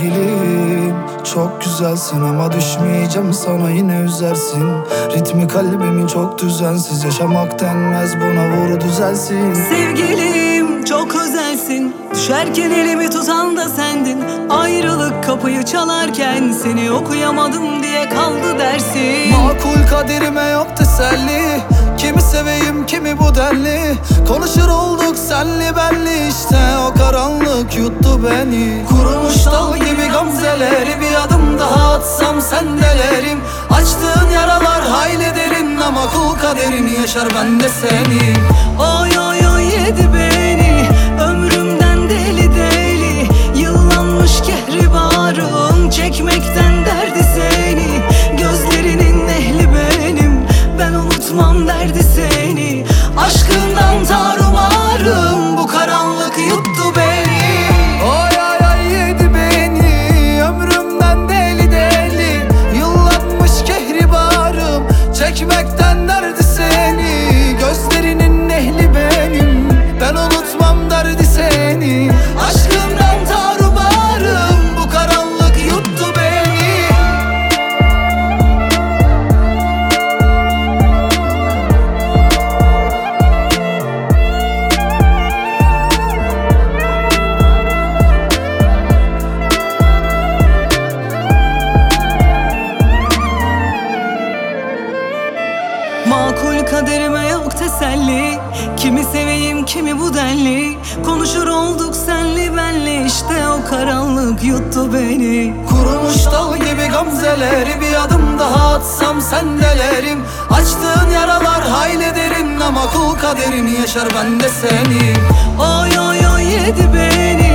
sevgilim. Çok güzelsin ama düşmeyeceğim sana, yine üzersin. Ritmi kalbimin çok düzensiz, yaşamak denmez buna, vur düzelsin. Sevgilim çok özelsin, düşerken elimi tutan da sendin. Ayrılık kapıyı çalarken seni okuyamadım diye kaldı dersin. Makul kaderime yok teselli, kimi seveyim kimi bu denli. Konuşur olduk senli benli, işte o karanlık yuttu beni. Kurumuş dal gibi gamzeleri, bir adım daha atsam sendelerim. Açtığın yaralar hayli derin ama kul kaderini yaşar ben de seni. Oy oy oy yedi beni, ömrümden deli deli. Yıllanmış kehribarım, çekmekten derdi seni. Gözlerinin ehli benim, ben unutmam derdi seni. Aşkından tarumarım, bu karanlık yuttu beni. Oy oy oy yedi beni, ömrümden deli deli. Yıllanmış kehribarım, çekmekten derdi seni. Gözlerinin ehli benim, ben unutmam derdi seni. Aşkımdan tarumarım, bu karanlık yuttu beni. Makul kaderime yok teselli, kimi seveyim kimi bu denli. Konuşur olduk senli benli, işte o karanlık yuttu beni. Kurumuş dal gibi gamzeleri, bir adım daha atsam sendelerim. Açtığın yaralar hayli derin ama kul kaderini yaşar ben de seni. Oy oy oy yedi beni,